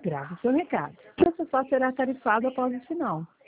Grave seu recado. Essa só será tarifado após o sinal.